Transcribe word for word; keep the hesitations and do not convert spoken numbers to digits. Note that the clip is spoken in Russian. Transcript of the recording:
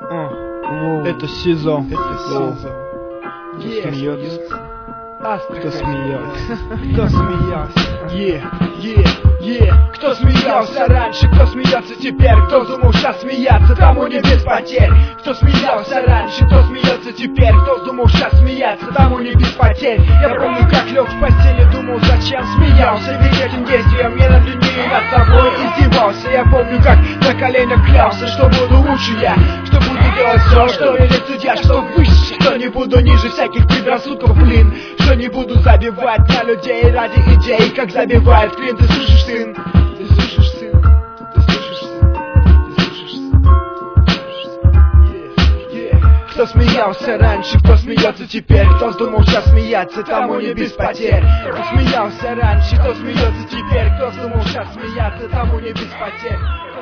Uh, это СИЗО. Это СИЗО. Кто смеется? Кто смеется? Кто смеялся? Е, е, е. Кто смеялся раньше, кто смеется теперь, кто думал сейчас смеяться, тому не без потерь. Кто смеялся раньше, кто смеется теперь, кто думал сейчас смеяться, тому не без потерь. Я помню, как лег в постели, думал, зачем смеялся, ведь этим действием я над людьми и над собой издевался. Я помню, как на коленях клялся, что буду лучше я, что буду делать все, что велит судья, что выше, что не буду ниже всяких предрассудков, блин, что не буду забивать на людей ради идей, как забивает клин. Ты слышишь, сын? Ты слышишь, сын? Ты слышишь, сын? Ты слышишь, сын? Yeah, yeah. Кто смеялся раньше, кто смеется теперь, кто вздумал сейчас смеяться, тому не без потерь. Кто смеялся раньше, кто смеется теперь, кто вздумал сейчас смеяться, тому не без потерь.